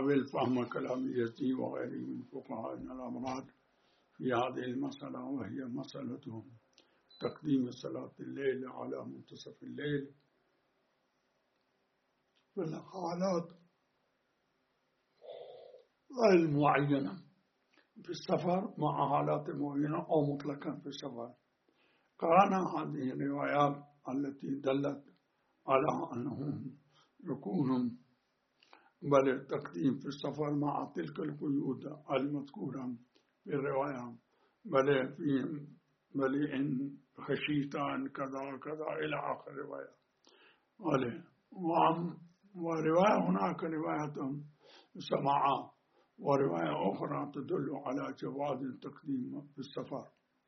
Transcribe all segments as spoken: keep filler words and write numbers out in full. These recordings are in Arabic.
نحاول فهم كلام يزيد وغيره من فقهاء الأمراض في هذه المسألة، وهي مسألة تقديم صلاة الليل على منتصف الليل في الحالات المعينة في السفر مع حالات معينة أو مطلقا في السفر. قرأنا هذه الروايات التي دلت على أنهم يكونون بل التقديم في السفر مع تلك القيود المذكورة في الرواية، بل في بل إن خشيت أن كذا كذا إلى آخر الرواية. ورواية هناك رواية سماعة ورواية أخرى تدل على جواز التقديم في السفر.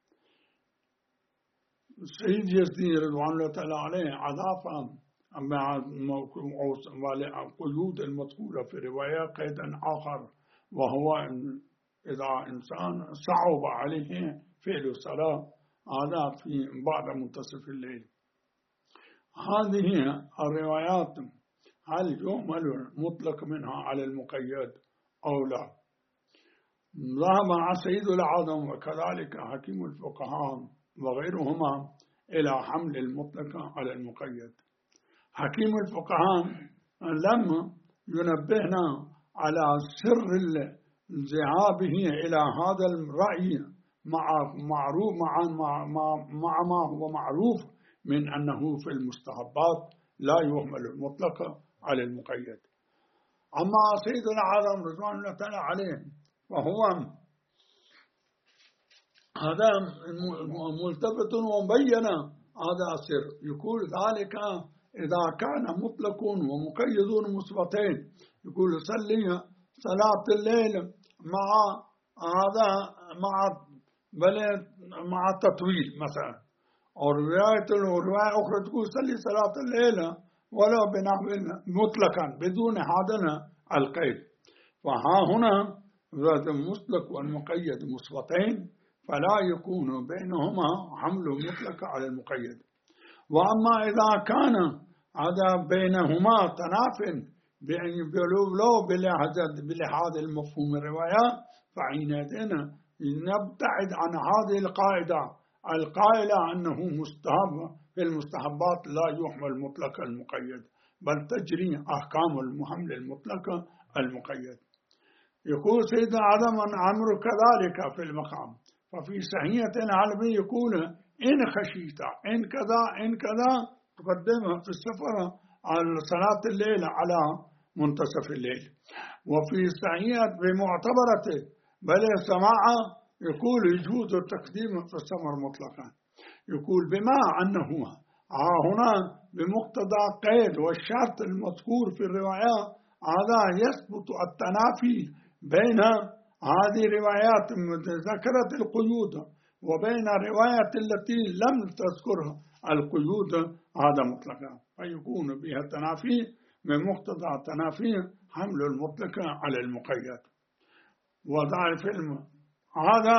السيد يزيد رضوان الله تعالى عليه أضاف مع القيود المذكورة في الرواية قيدا آخر، وهو أن إذا إنسان صعب عليه فعل الصلاة هذا في بعد منتصف الليل. هذه الروايات هل يعمل المطلق منها على المقيد أو لا؟ ذهب سيد العظم وكذلك حكيم الفقهاء وغيرهما إلى حمل المطلق على المقيد. حكيم الفقهاء لم ينبهنا على سر ذهابه إلى هذا الرأي مع معروف مع مع مع ما هو معروف من أنه في المستحبات لا يهمل المطلق على المقيد. أما سيد العظم رضوان الله تعالى عليه وهو هذا ملتفت ومبين هذا سر، يقول ذلك إذا كان مطلق ومقيد مثبتين، يقول صلي صلاة الليل مع هذا مع بل مع التطويل مثلا، أو رواية رواية أخرى تقول صلي صلاة الليل ولا بنحو مطلقا بدون هذا القيد. فها هنا المطلق والمقيد مثبتين فلا يكون بينهما حمل مطلق على المقيد. وأما إذا كان هذا بينهما تناف بأن يبلغ بلحاظ المفهوم الروايات، فحينئذ نبتعد عن هذه القاعدة القائلة أنه مستحب في المستحبات لا يحمل مطلق المقيد، بل تجري أحكام المحمل المطلق المقيد. يقول سيدنا آدم عن عمرو كذلك في المقام. ففي صحيحة العلمي يقول إن خشيت إن كذا إن كذا تقدمها في السفر على صلاة الليل على منتصف الليل. وفي صحيحة بمعتبرته بل سماعة يقول يجوز التقديم في السفر مطلقا. يقول بما أنه هنا بمقتضى قيد والشرط المذكور في الروايات هذا يثبت التنافي بين هذه الروايات ذكرت القيود وبين الرواية التي لم تذكرها القيود هذا مطلقا، فيكون بها التنافي من مقتضى التنافي حمل المطلق على المقيد. وذلك الفيلم هذا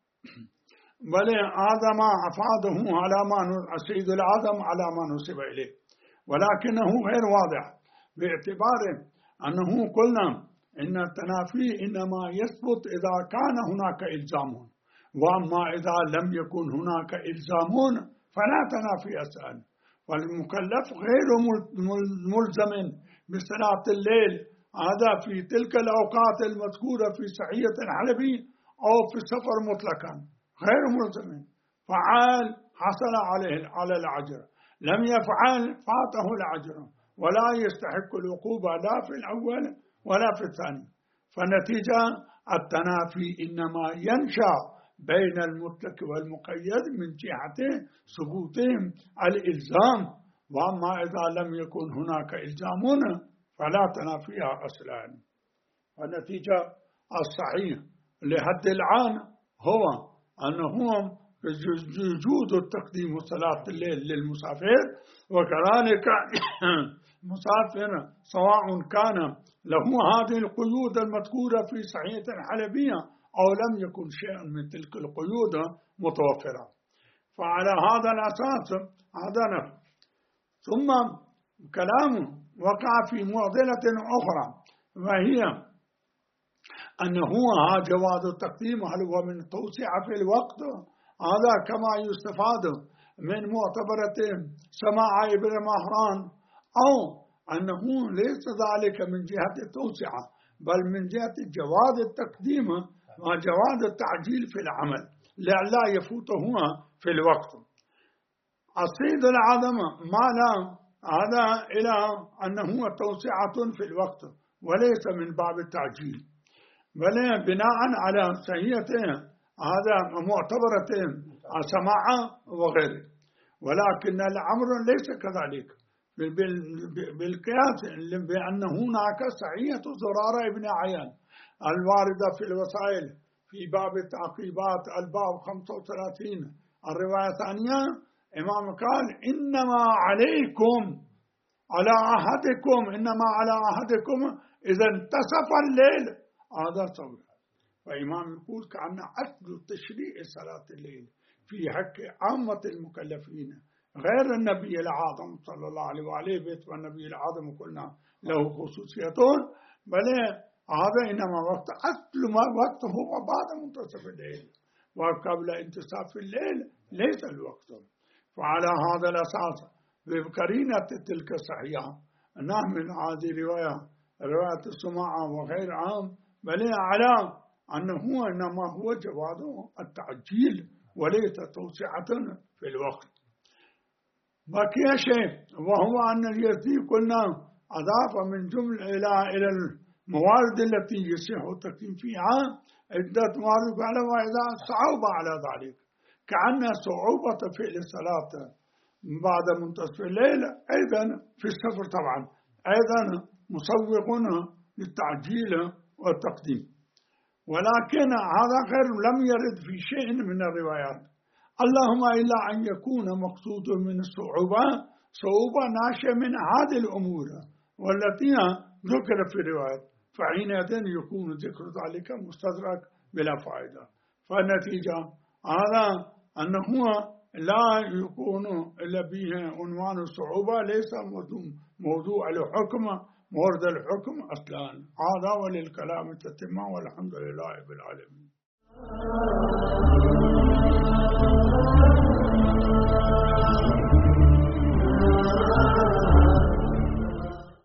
بل هذا ما أفاده على ما السيد العظم على ما نسب إليه، ولكنه غير واضح باعتبار أنه قلنا إن التنافي إنما يثبت إذا كان هناك إلزام، وأما إذا لم يكن هناك إلزام فلا تنافي أسأل. والمكلف غير ملزم بصلاة الليل هذا في تلك الأوقات المذكورة في صحيحة الحلبي أو في السفر مطلقا غير ملزم، فعال حصل عليه على العجر، لم يفعل فاته العجر ولا يستحق العقوبة لا في الأول ولا في الثاني. فالنتيجة التنافي إنما ينشأ بين المطلق والمقيد من جهة ثبوتهم الإلزام، وأما إذا لم يكن هناك إلزام فلا تنافي أصلا. والنتيجة الصحيح لحد الآن هو أنه يجوز التقديم صلاة الليل للمسافر، وكذلك مسافر سواء كان له هذه القيود المذكورة في صحيحة الحلبية أو لم يكن شيء من تلك القيود متوفرة. فعلى هذا الأساس هذا نفس. ثم كلام وقع في معضلة أخرى، وهي أنه هو جواز التقديم هل هو من توسعة في الوقت؟ هذا كما يستفاد من معتبرة سماع ابن مهران، أو أنه ليس ذلك من جهة التوسعة بل من جهة جواز التقديم وجواز التعجيل في العمل لئلا يفوته في الوقت. الصيد العدم ما لا هذا إلى أنه توسعة في الوقت وليس من باب التعجيل، بل بناء على صحيحته هذا معتبرة سماعة وغيره. ولكن الأمر ليس كذلك بالقياس بأن هناك صحيحة زرارة ابن عيان الواردة في الوسائل في باب التعقيبات الباب خمسة وثلاثين الرواية الثانية، إمام قال إنما عليكم على أحدكم إنما على أحدكم إذا انتصف الليل هذا صبر. فإمام يقول كأن أصل تشريع صلاة الليل في حق عامة المكلفين غير النبي العظم صلى الله عليه وآله بيت، والنبي العظم قلنا له خصوصيتون، بل هذا إنما وقت أصل ما وقت هو بعد منتصف الليل وقبل انتصاف الليل ليس الوقت. فعلى هذا الأساس بقرينة تلك الصحيحة نحمل هذه الرواية رواية السماعة وغير عام بل على أنه إنما هو جواز التعجيل وليس توسعة في الوقت. بقي شيء وهو أن اليزيدي قلنا أضاف من جمل إلى إلى الموارد التي يصح التقديم فيها عدة موارد قال وإذا صعب على ذلك كأن صعوبة فعل الصلاة بعد منتصف الليل أيضا في السفر طبعا أيضا مسوقون للتعجيل والتقديم، ولكن هذا غير لم يرد في شيء من الروايات، اللهم إلا أن يكون مقصود من الصعوبة صعوبة ناشئة من هذه الأمور والتي ذكر في الروايات، فحينئذ يكون ذكر ذلك مستدرك بلا فائدة. فالنتيجة هذا أنه لا يكون إلا به عنوان الصعوبة ليس موضوع الحكم مورد الحكم أصلا. هذا وللكلام تتمة والحمد لله رب العالمين.